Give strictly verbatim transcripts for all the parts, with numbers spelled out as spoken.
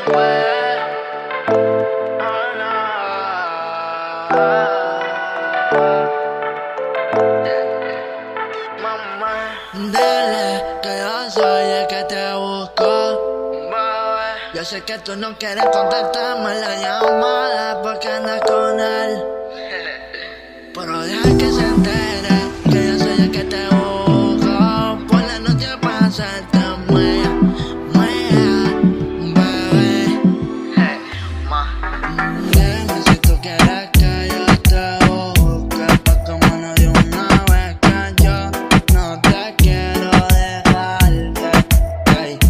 fue. Mamá, Dile que yo soy el que te busco. bebé, Yo sé que tú no quieres contestarme la llamada porque andas con él. Pero deja que se entere que yo soy el que te busco. Por la noche para hacerte mía, mía, bebé. ma. Dime si tú quieres que yo te busque, pa' que mano de una vez que yo no te quiero dejar. Ey.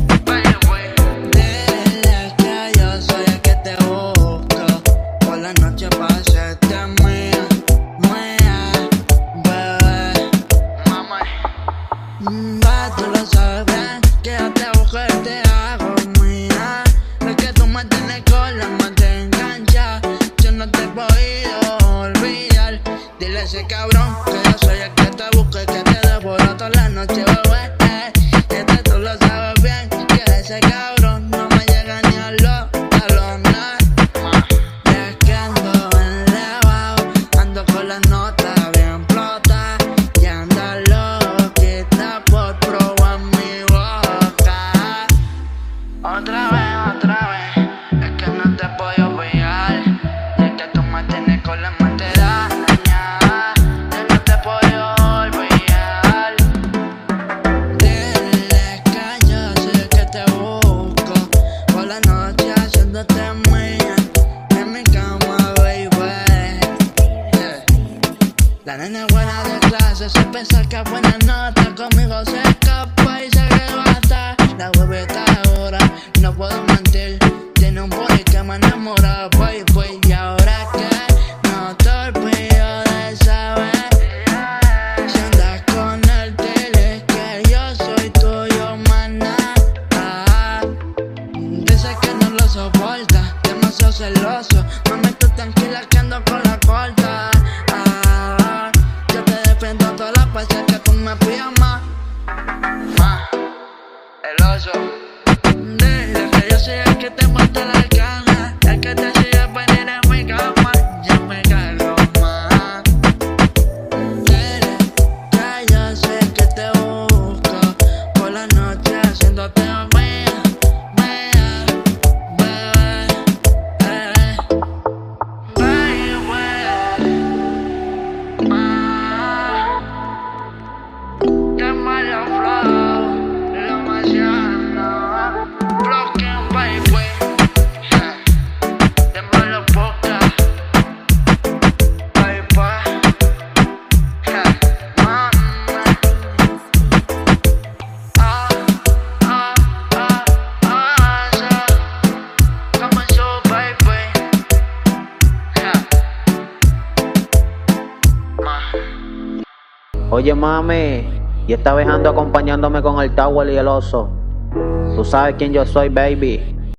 Dile que yo soy el que te busco. Por la noche pa' hacerte mía, mía, bebé. Mamá, Va, tú lo sabes bien, que yo te busco y te hago mía. Es que tú me tienes con la mente engancha. Yo no te he podido olvidar. Dile a ese cabrón que yo soy el que te busco y que te devoro toda la noche, bebé. Eh, este tú lo sabes bien, que ese cabrón no me llega ni a los talones. Es que ando elevado, ando con las notas bien explotadas. Y anda loquita por probar mi boca. otra vez, otra vez. Es que no te puedo olvidar. Y es que tú me tienes con la mente dañada. Yo no te puedo olvidar. Dile que yo soy el que te busco. Por la noche haciéndote mía en mi cama, baby. Yeah. La nena es buena de clase, se piensa que es buena nota. Conmigo se escapa y se arrebata. La huevita ahora, no puedo mentir. Tiene un body que me enamora, baby. Y ahora que no te olvido de saber. Si andas con él, dile que yo soy tuyo, maná. Ah, dice que no lo soporta, demasiado celoso. Mami, tú tranquila que ando con la corta. Ah, yo te defiendo todas las veces que tú me pidas más. Ma, el oso. Dile que yo soy el que te monta la cama, el que te hacía venir en mi cama. Yo me cargo más. Dile que yo soy el que te busco por la noche haciéndote mía, mía, bebé, eh. Baby, ma. Qué malo flow, lo marciano. Broken, baby. Qué malo poca. Baby, mama. Ah, ah, ah, ah, so. Come on, so, baby. Ma. Oye mami, y esta vez ando acompañándome con el Tower y el oso. Tú sabes quién yo soy, baby.